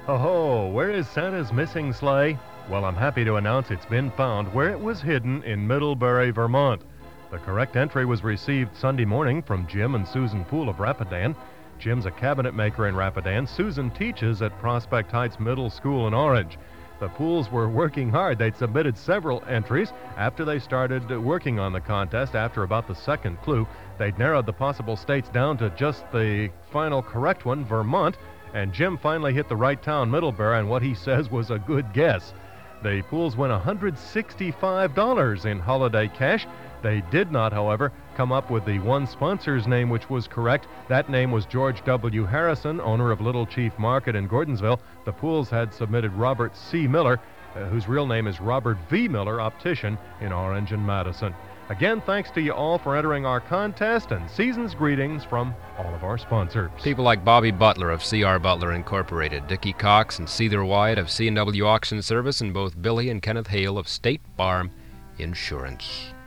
Oh, where is Santa's missing sleigh? Well, I'm happy to announce it's been found where it was hidden in Middlebury, Vermont. The correct entry was received Sunday morning from Jim and Susan Poole of Rapidan. Jim's a cabinet maker in Rapidan. Susan teaches at Prospect Heights Middle School in Orange. The Pooles were working hard. They'd submitted several entries. After they started working on the contest, after about the second clue, they'd narrowed the possible states down to just the final correct one, Vermont, and Jim finally hit the right town, Middlebury, and what he says was a good guess. The Pooles win $165 in holiday cash. They did not, however, come up with the one sponsor's name which was correct. That name was George W. Harrison, owner of Little Chief Market in Gordonsville. The Pooles had submitted Robert C. Miller, whose real name is Robert V. Miller, optician in Orange and Madison. Again, thanks to you all for entering our contest, and season's greetings from all of our sponsors. People like Bobby Butler of C.R. Butler Incorporated, Dickie Cox and Seether Wyatt of C&W Auction Service, and both Billy and Kenneth Hale of State Farm Insurance.